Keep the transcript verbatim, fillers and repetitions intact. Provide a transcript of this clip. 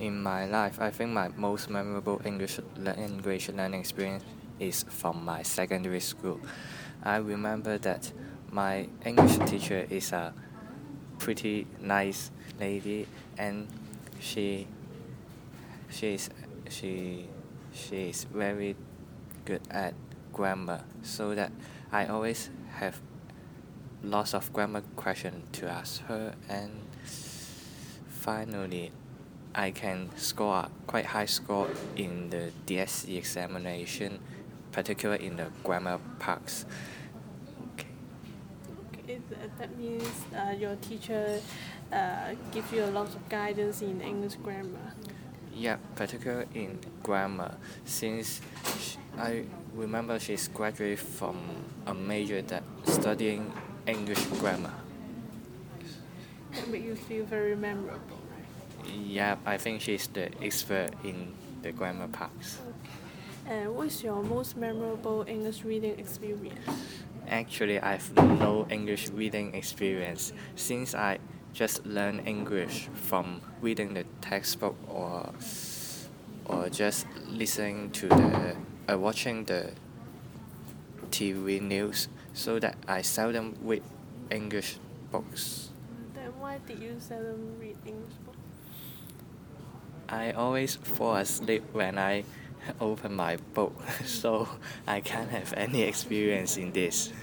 In my life, I think my most memorable English language learning experience is from my secondary school. I remember that my English teacher is a pretty nice lady, and she she is she she is very good at grammar, so that I always have lots of grammar questions to ask her, and finally I can score a quite high score in the D S E examination, particularly in the grammar parts. Okay. Okay, that, that means uh, your teacher uh, gives you a lot of guidance in English grammar. Yeah, particularly in grammar, since sh I remember she's graduated from a major that studying English grammar. That make you feel very memorable, right? Yeah, I think she's the expert in the grammar parts. And what's your most memorable English reading experience? Actually, I've no English reading experience since I just learned English from reading the textbook or or just listening to the uh, watching the T V news, so that I seldom read English books. Then why did you seldom read English books? I always fall asleep when I open my book, so I can't have any experience in this.